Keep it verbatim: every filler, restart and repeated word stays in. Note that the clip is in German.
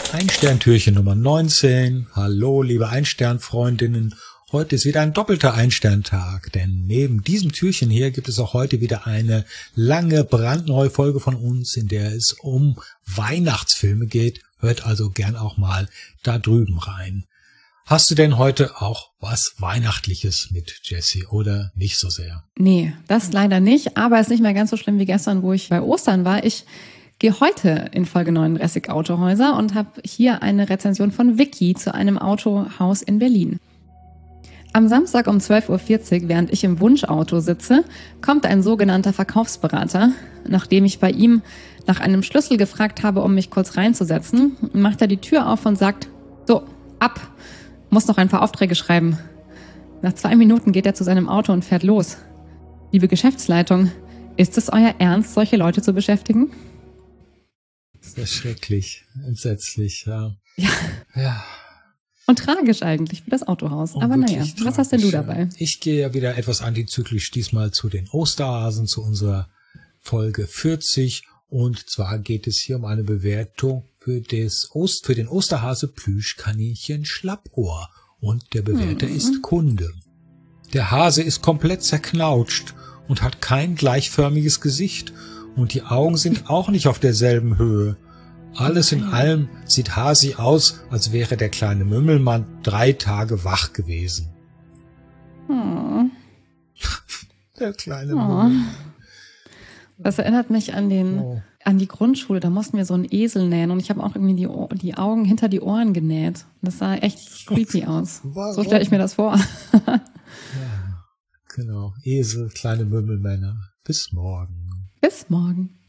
Ein-Stern-Türchen Nummer neunzehn. Hallo, liebe Ein-Stern-Freundinnen. Heute ist wieder ein doppelter Ein-Stern-Tag, denn neben diesem Türchen hier gibt es auch heute wieder eine lange, brandneue Folge von uns, in der es um Weihnachtsfilme geht. Hört also gern auch mal da drüben rein. Hast du denn heute auch was Weihnachtliches mit, Jessie, oder nicht so sehr? Nee, das leider nicht, aber es ist nicht mehr ganz so schlimm wie gestern, wo ich bei Ostern war. Ich gehe heute in Folge neun Ressig Autohäuser und habe hier eine Rezension von Vicky zu einem Autohaus in Berlin. Am Samstag um zwölf Uhr vierzig, während ich im Wunschauto sitze, kommt ein sogenannter Verkaufsberater. Nachdem ich bei ihm nach einem Schlüssel gefragt habe, um mich kurz reinzusetzen, macht er die Tür auf und sagt, so, ab, muss noch ein paar Aufträge schreiben. Nach zwei Minuten geht er zu seinem Auto und fährt los. Liebe Geschäftsleitung, ist es euer Ernst, solche Leute zu beschäftigen? Sehr schrecklich, entsetzlich, ja. Ja. Ja. Und tragisch eigentlich für das Autohaus. Und aber naja, tragisch, was hast denn du dabei? Ich gehe ja wieder etwas antizyklisch diesmal zu den Osterhasen, zu unserer Folge vierzig. Und zwar geht es hier um eine Bewertung für, das Ost, für den Osterhase Plüschkaninchen Schlappohr. Und der Bewerter hm. ist Kunde. Der Hase ist komplett zerknautscht und hat kein gleichförmiges Gesicht. Und die Augen sind auch nicht auf derselben Höhe. Alles in allem sieht Hasi aus, als wäre der kleine Mümmelmann drei Tage wach gewesen. Oh. Der kleine oh. Mümmelmann. Das erinnert mich an den oh. an die Grundschule. Da mussten wir so einen Esel nähen und ich habe auch irgendwie die, Ohr, die Augen hinter die Ohren genäht. Das sah echt creepy aus. Warum? So stelle ich mir das vor. Ja, genau. Esel, kleine Mümmelmänner. Bis morgen. Bis morgen.